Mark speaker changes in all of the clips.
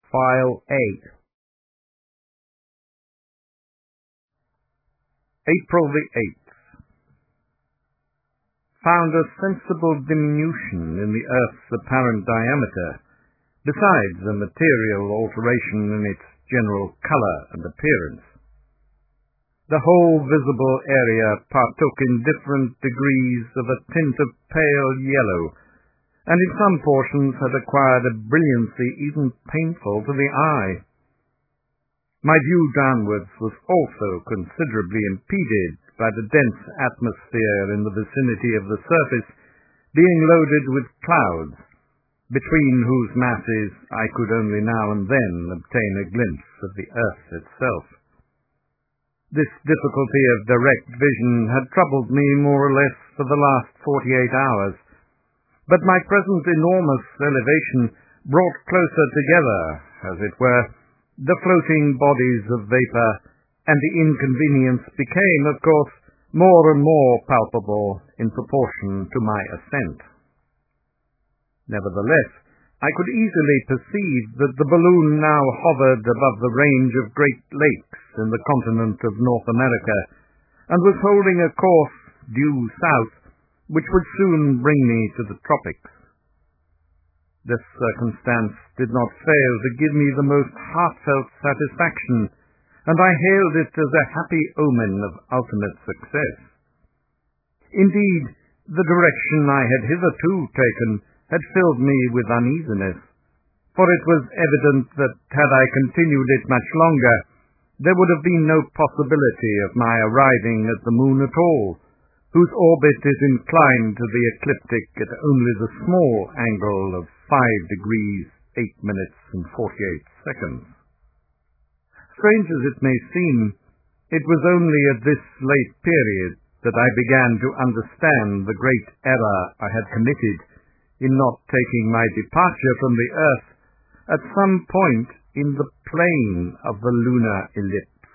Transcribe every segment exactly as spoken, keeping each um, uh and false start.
Speaker 1: File A. April the eighth. Found a sensible diminution in the Earth's apparent diameter, besides a material alteration in its general colour and appearance. The whole visible area partook in different degrees of a tint of pale yellow, and in some portions had acquired a brilliancy even painful to the eye. My view downwards was also considerably impeded by the dense atmosphere in the vicinity of the surface being loaded with clouds, between whose masses I could only now and then obtain a glimpse of the earth itself. This difficulty of direct vision had troubled me more or less for the last forty-eight hours, but my present enormous elevation brought closer together, as it were, the floating bodies of vapour, and the inconvenience became, of course, more and more palpable in proportion to my ascent. Nevertheless, I could easily perceive that the balloon now hovered above the range of great lakes in the continent of North America, and was holding a course due south, which would soon bring me to the tropics. This circumstance did not fail to give me the most heartfelt satisfaction, and I hailed it as a happy omen of ultimate success. Indeed, the direction I had hitherto taken had filled me with uneasiness, for it was evident that, had I continued it much longer, there would have been no possibility of my arriving at the moon at all, whose orbit is inclined to the ecliptic at only the small angle of five degrees, eight minutes, and forty-eight seconds. Strange as it may seem, it was only at this late period that I began to understand the great error I had committed in not taking my departure from the earth at some point in the plane of the lunar ellipse.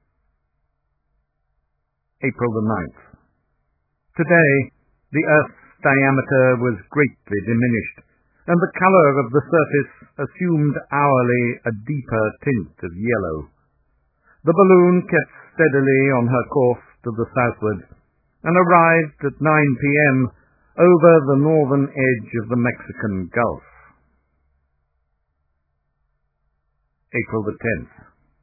Speaker 1: April the ninth. Today, the earth's diameter was greatly diminished, and the colour of the surface assumed hourly a deeper tint of yellow. The balloon kept steadily on her course to the southward, and arrived at nine p m over the northern edge of the Mexican Gulf. April the tenth.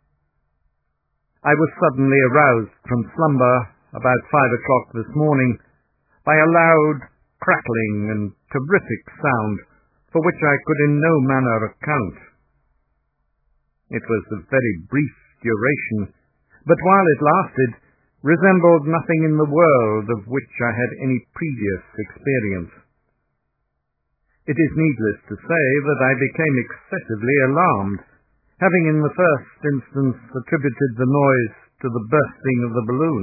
Speaker 1: I was suddenly aroused from slumber about five o'clock this morning by a loud crackling and terrific sound for which I could in no manner account. It was of very brief duration, but while it lasted, resembled nothing in the world of which I had any previous experience. It is needless to say that I became excessively alarmed, having in the first instance attributed the noise to the bursting of the balloon.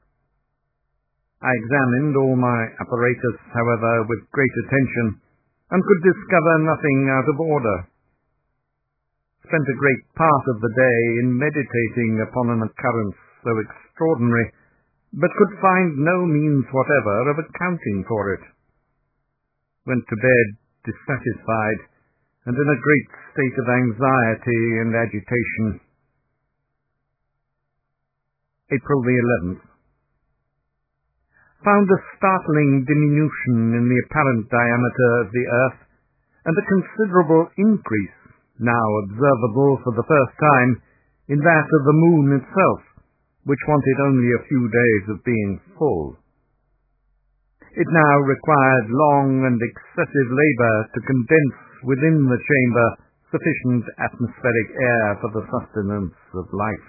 Speaker 1: I examined all my apparatus, however, with great attention, and could discover nothing out of order. Spent a great part of the day in meditating upon an occurrence so extraordinary, but could find no means whatever of accounting for it. Went to bed dissatisfied, and in a great state of anxiety and agitation. April the eleventh. Found a startling diminution in the apparent diameter of the earth, and a considerable increase, now observable for the first time, in that of the moon itself, which wanted only a few days of being full. It now required long and excessive labour to condense within the chamber sufficient atmospheric air for the sustenance of life.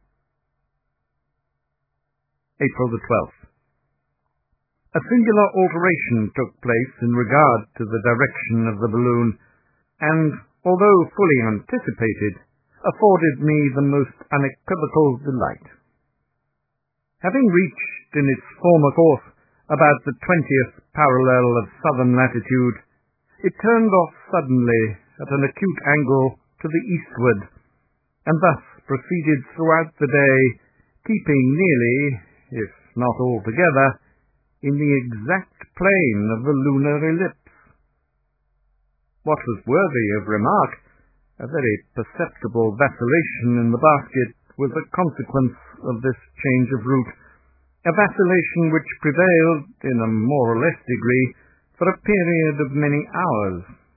Speaker 1: April the twelfth. A singular alteration took place in regard to the direction of the balloon, and, although fully anticipated, afforded me the most unequivocal delight. Having reached in its former course about the twentieth parallel of southern latitude, it turned off suddenly at an acute angle to the eastward, and thus proceeded throughout the day, keeping nearly, if not altogether, in the exact plane of the lunar ellipse. What was worthy of remark A very perceptible vacillation in the basket was a consequence of this change of route, a vacillation which prevailed, in a more or less degree, for a period of many hours.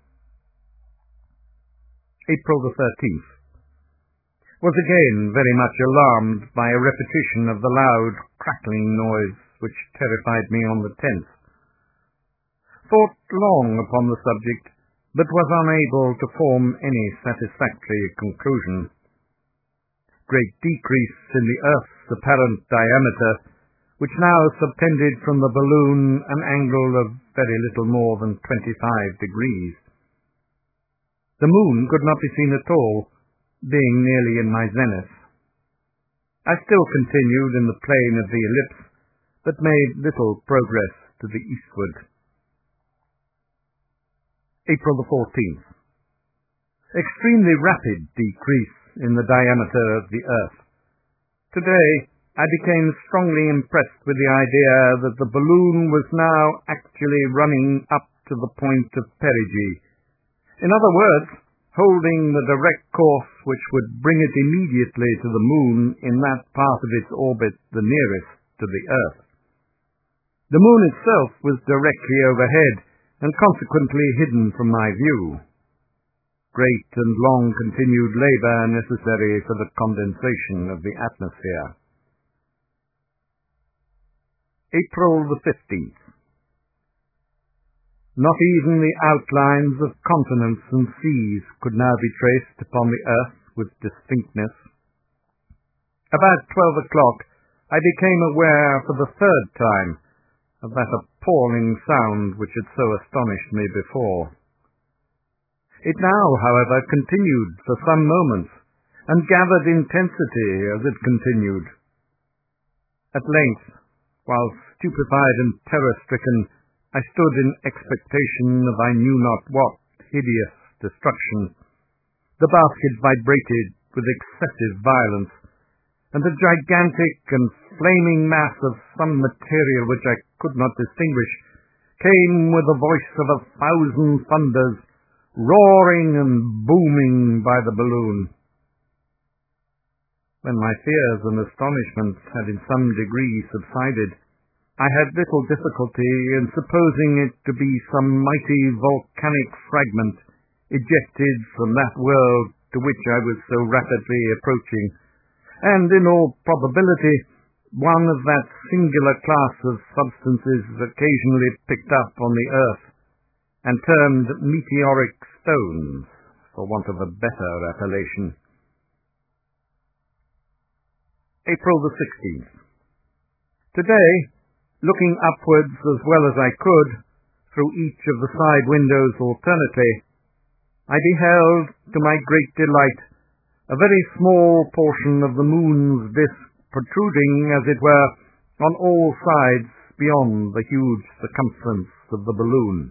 Speaker 1: April the thirteenth was again very much alarmed by a repetition of the loud, crackling noise which terrified me on the tenth. Thought long upon the subject, but was unable to form any satisfactory conclusion. Great decrease in the earth's apparent diameter, which now subtended from the balloon an angle of very little more than twenty-five degrees. The moon could not be seen at all, being nearly in my zenith. I still continued in the plane of the ellipse, but made little progress to the eastward. April the fourteenth. Extremely rapid decrease in the diameter of the earth. Today I became strongly impressed with the idea that the balloon was now actually running up to the point of perigee. In other words, holding the direct course which would bring it immediately to the moon in that part of its orbit the nearest to the earth. The moon itself was directly overhead, and consequently hidden from my view. Great and long-continued labour necessary for the condensation of the atmosphere. April the fifteenth. Not even the outlines of continents and seas could now be traced upon the earth with distinctness. About twelve o'clock I became aware for the third time of that appalling sound which had so astonished me before. It now, however, continued for some moments, and gathered intensity as it continued. At length, while stupefied and terror-stricken, I stood in expectation of I knew not what hideous destruction. The basket vibrated with excessive violence, and a gigantic and flaming mass of some material which I could not distinguish came with the voice of a thousand thunders, roaring and booming by the balloon. When my fears and astonishment had in some degree subsided, I had little difficulty in supposing it to be some mighty volcanic fragment ejected from that world to which I was so rapidly approaching, and in all probability one of that singular class of substances occasionally picked up on the earth, and termed meteoric stones, for want of a better appellation. April the sixteenth. Today, looking upwards as well as I could, through each of the side windows alternately, I beheld, to my great delight, a very small portion of the moon's disk protruding, as it were, on all sides beyond the huge circumference of the balloon.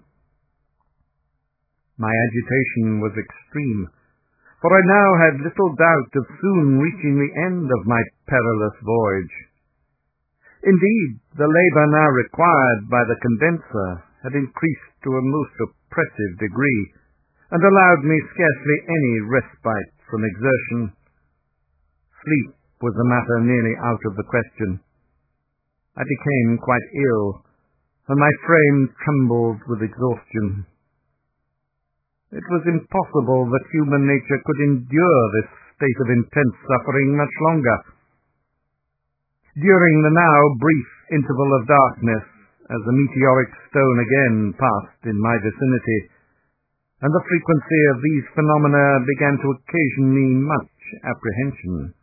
Speaker 1: My agitation was extreme, for I now had little doubt of soon reaching the end of my perilous voyage. Indeed, the labour now required by the condenser had increased to a most oppressive degree, and allowed me scarcely any respite from exertion. Sleep was a matter nearly out of the question. I became quite ill, and my frame trembled with exhaustion. It was impossible that human nature could endure this state of intense suffering much longer. During the now brief interval of darkness, as a meteoric stone again passed in my vicinity, and the frequency of these phenomena began to occasion me much apprehension.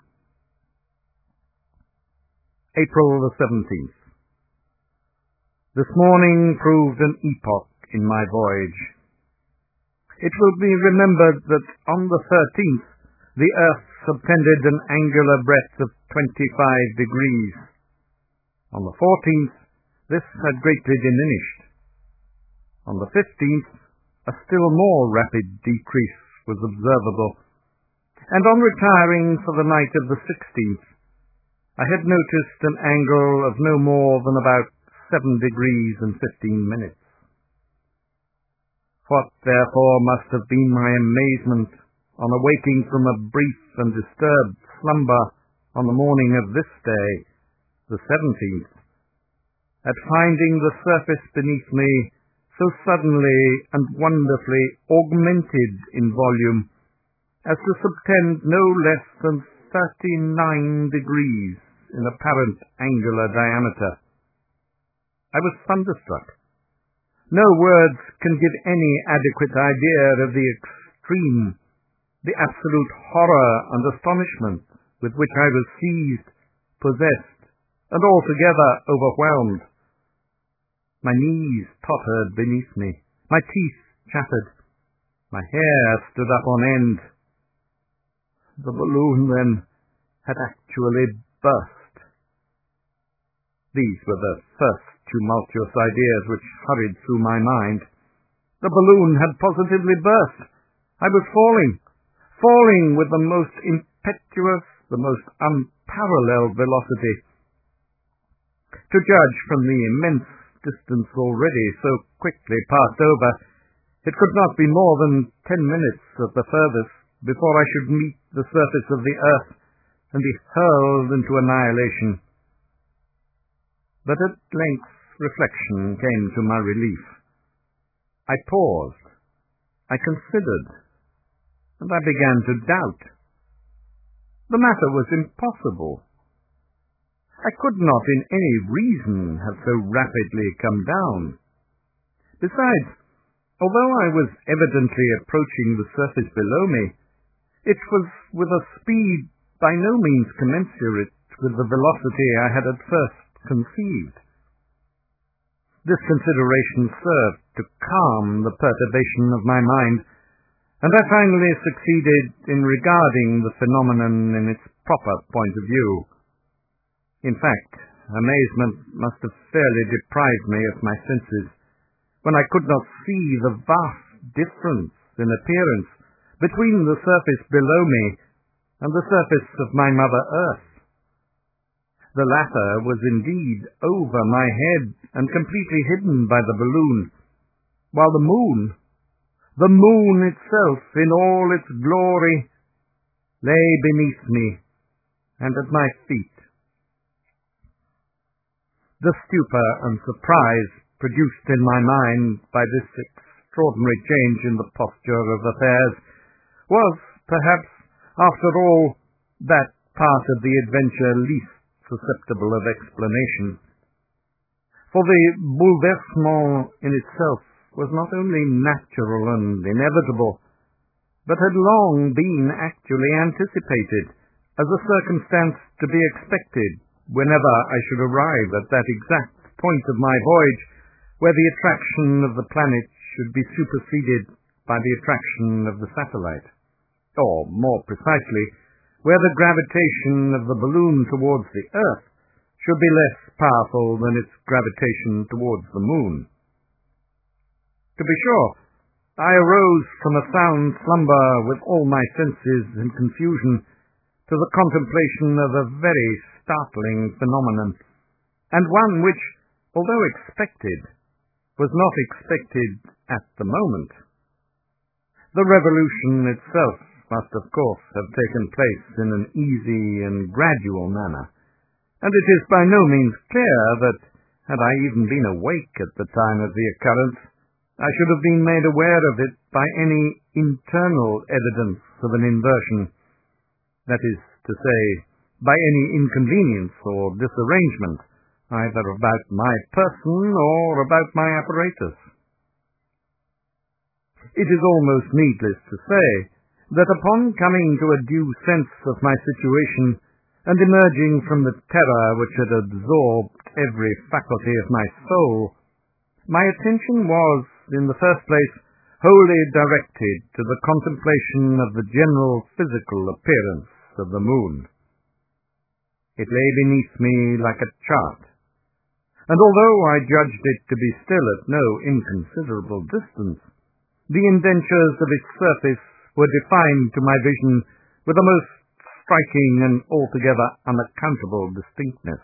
Speaker 1: April the seventeenth. This morning proved an epoch in my voyage. It will be remembered that on the thirteenth the earth subtended an angular breadth of twenty-five degrees. On the fourteenth this had greatly diminished. On the fifteenth a still more rapid decrease was observable, and on retiring for the night of the sixteenth I had noticed an angle of no more than about seven degrees and fifteen minutes. What, therefore, must have been my amazement on awaking from a brief and disturbed slumber on the morning of this day, the seventeenth, at finding the surface beneath me so suddenly and wonderfully augmented in volume as to subtend no less than thirty-nine degrees in apparent angular diameter. I was thunderstruck. No words can give any adequate idea of the extreme, the absolute horror and astonishment with which I was seized, possessed, and altogether overwhelmed. My knees tottered beneath me, my teeth chattered, my hair stood up on end. The balloon, then, had actually burst. These were the first tumultuous ideas which hurried through my mind. The balloon had positively burst. I was falling, falling with the most impetuous, the most unparalleled velocity. To judge from the immense distance already so quickly passed over, it could not be more than ten minutes at the furthest before I should meet the surface of the earth and be hurled into annihilation. But at length reflection came to my relief. I paused, I considered, and I began to doubt. The matter was impossible. I could not in any reason have so rapidly come down. Besides, although I was evidently approaching the surface below me, it was with a speed by no means commensurate with the velocity I had at first conceived. This consideration served to calm the perturbation of my mind, and I finally succeeded in regarding the phenomenon in its proper point of view. In fact, amazement must have fairly deprived me of my senses when I could not see the vast difference in appearance between the surface below me and the surface of my Mother Earth. The latter was indeed over my head and completely hidden by the balloon, while the moon, the moon itself in all its glory, lay beneath me and at my feet. The stupor and surprise produced in my mind by this extraordinary change in the posture of affairs was, perhaps, after all, that part of the adventure least susceptible of explanation. For the bouleversement in itself was not only natural and inevitable, but had long been actually anticipated as a circumstance to be expected whenever I should arrive at that exact point of my voyage where the attraction of the planet should be superseded by the attraction of the satellite, or, more precisely, where the gravitation of the balloon towards the Earth should be less powerful than its gravitation towards the moon. To be sure, I arose from a sound slumber with all my senses in confusion to the contemplation of a very startling phenomenon, and one which, although expected, was not expected at the moment. The revolution itself must, of course, have taken place in an easy and gradual manner, and it is by no means clear that, had I even been awake at the time of the occurrence, I should have been made aware of it by any internal evidence of an inversion, that is to say, by any inconvenience or disarrangement, either about my person or about my apparatus. It is almost needless to say that upon coming to a due sense of my situation, and emerging from the terror which had absorbed every faculty of my soul, my attention was, in the first place, wholly directed to the contemplation of the general physical appearance of the moon. It lay beneath me like a chart, and although I judged it to be still at no inconsiderable distance, the indentures of its surface were defined to my vision with a most striking and altogether unaccountable distinctness.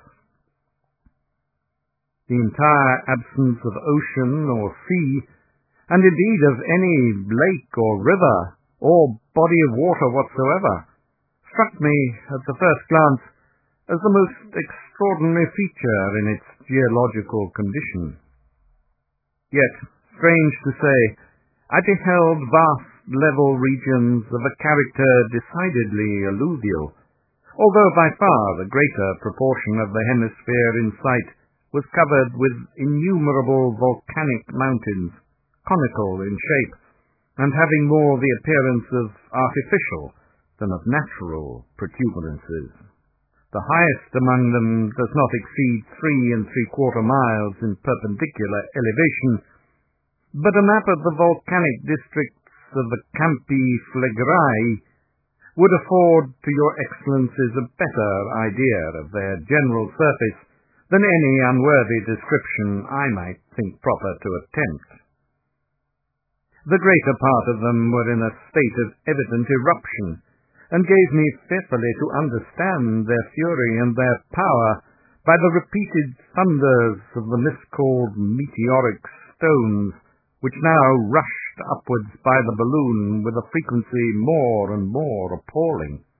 Speaker 1: The entire absence of ocean or sea, and indeed of any lake or river, or body of water whatsoever, struck me at the first glance as the most extraordinary feature in its geological condition. Yet, strange to say, I beheld vast level regions of a character decidedly alluvial, although by far the greater proportion of the hemisphere in sight was covered with innumerable volcanic mountains, conical in shape, and having more the appearance of artificial than of natural protuberances. The highest among them does not exceed three and three-quarter miles in perpendicular elevation, but a map of the volcanic districts of the Campi Flegraei would afford to your excellencies a better idea of their general surface than any unworthy description I might think proper to attempt. The greater part of them were in a state of evident eruption, and gave me fearfully to understand their fury and their power by the repeated thunders of the miscalled meteoric stones, which now rushed upwards by the balloon with a frequency more and more appalling.